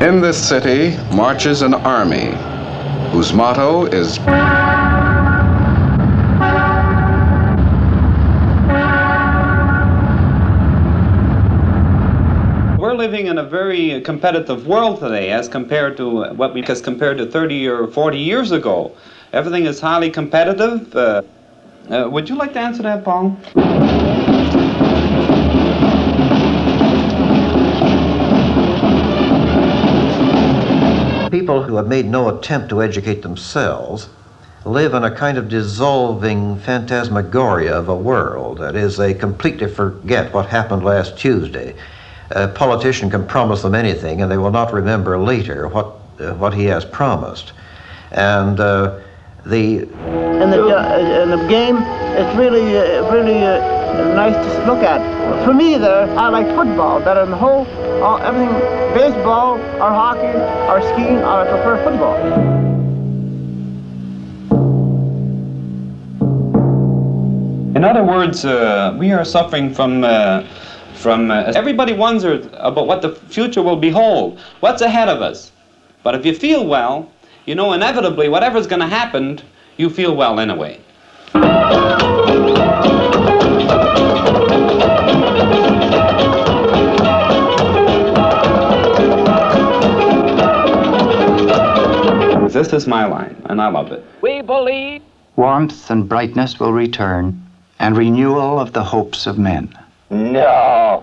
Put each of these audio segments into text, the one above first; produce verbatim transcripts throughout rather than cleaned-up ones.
In this city marches an army whose motto is We're living in a very competitive world today as compared to what we as compared to thirty or forty years ago. Everything is highly competitive. Uh, uh, would you like to answer that, Paul? People who have made no attempt to educate themselves live in a kind of dissolving phantasmagoria of a world. That is, they completely forget what happened last Tuesday. A politician can promise them anything, and they will not remember later what uh, what he has promised. And uh, the in the uh, in the game, it's really uh, really uh, nice to look at. For me, there, I like football better than the whole all, everything. Baseball or hockey or skiing, or I prefer football. In other words, uh, we are suffering from. Uh, From uh, everybody wonders about what the future will behold, what's ahead of us. But if you feel well, you know inevitably whatever's going to happen, you feel well anyway. This is my line, and I love it. We believe warmth and brightness will return, and renewal of the hopes of men. no.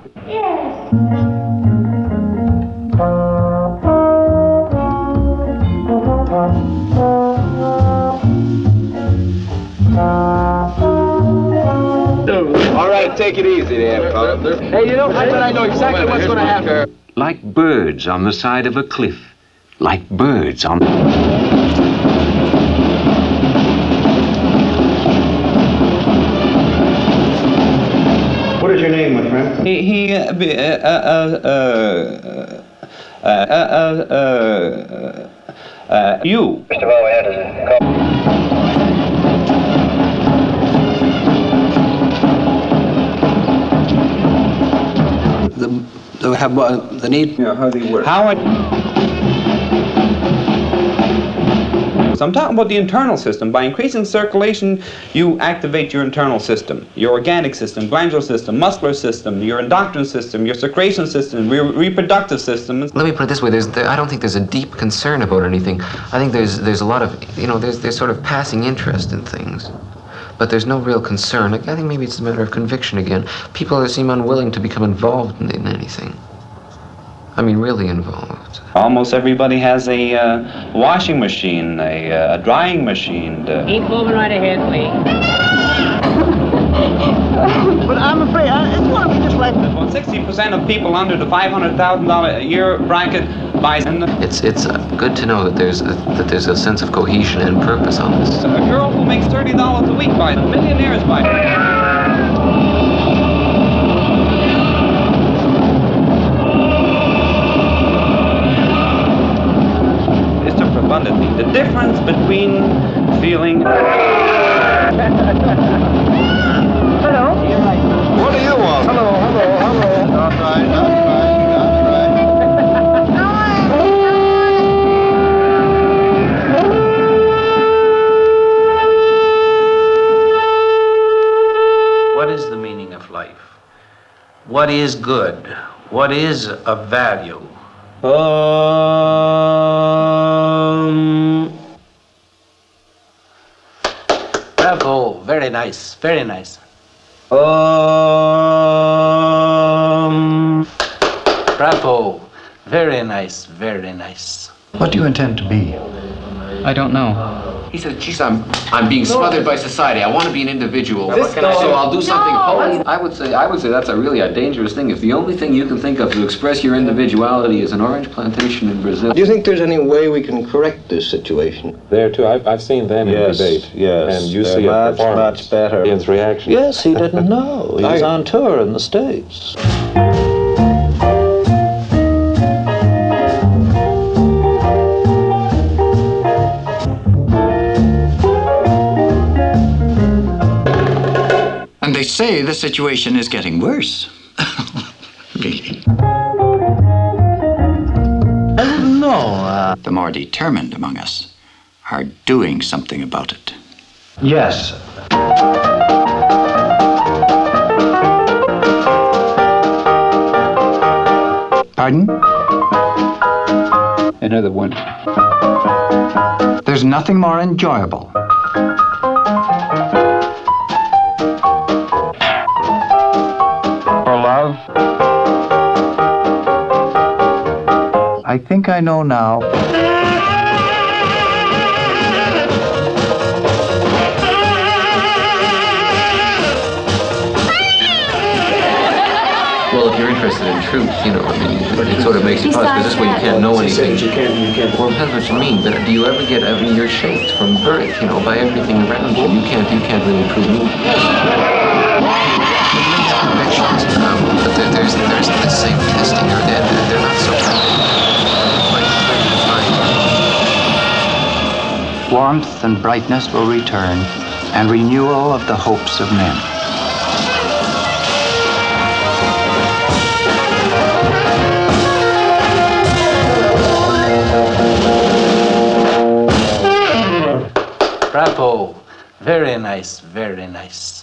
All right, take it easy there, fella. Hey, you know, I bet I know exactly what's going to happen. Like birds on the side of a cliff. Like birds on... What is your name, my friend? He, he, uh, uh, uh, uh, uh, uh, uh, uh, uh, you. First of all, we had to call. The, the, have, uh, the need. Yeah, how they work. How it... So I'm talking about the internal system. By increasing circulation, you activate your internal system, your organic system, glandular system, muscular system, your endocrine system, your secretion system, your reproductive system. Let me put it this way: there's, there, I don't think there's a deep concern about anything. I think there's there's a lot of, you know, there's there's sort of passing interest in things, but there's no real concern. Like, I think maybe it's a matter of conviction again. People seem unwilling to become involved in, in anything. I mean, really involved. Almost everybody has a uh, washing machine, a, uh, a drying machine. Uh, Keep moving right ahead, please. But I'm afraid I, it's going to be just like About sixty percent of people under the five hundred thousand dollars a year bracket buy. It's it's uh, good to know that there's a, that there's a sense of cohesion and purpose on this. A girl who makes thirty dollars a week buys it. Millionaires buy it. The difference between feeling... hello. What do you want? Hello, hello, hello. That's right, that's right, What is the meaning of life? What is good? What is of value? Um... Bravo, very nice, very nice. Um... Bravo, very nice, very nice. What do you intend to be? I don't know. He said, geez, I'm, I'm being smothered by society. I want to be an individual. This guy- So I'll do something holy. I would say, I would say that's a really a dangerous thing. If the only thing you can think of to express your individuality is an orange plantation in Brazil. Do you think there's any way we can correct this situation? There too, I've, I've seen them in Yes, debate. yes. And you They're see a much, performance. much better. Ian's reaction. Yes, he didn't know. He was I- on tour in the States. And they say the situation is getting worse. Really. I wouldn't Uh, the more determined among us are doing something about it. Yes. Pardon? Another one. There's nothing more enjoyable. For love? I think I know now. Well, if you're interested in truth, you know, I mean, it, it sort of makes you pause, because this way you can't know anything. You can't, you can't. Well, that's what you mean, but do you ever get, I mean, you're shaped from birth, you know, by everything around you. You can't, you can't really prove me. Convictions, um, but there, there's, there's the same testing, or they're, they're not so quite defined. Warmth and brightness will return, and renewal of the hopes of men. Bravo. Very nice, very nice.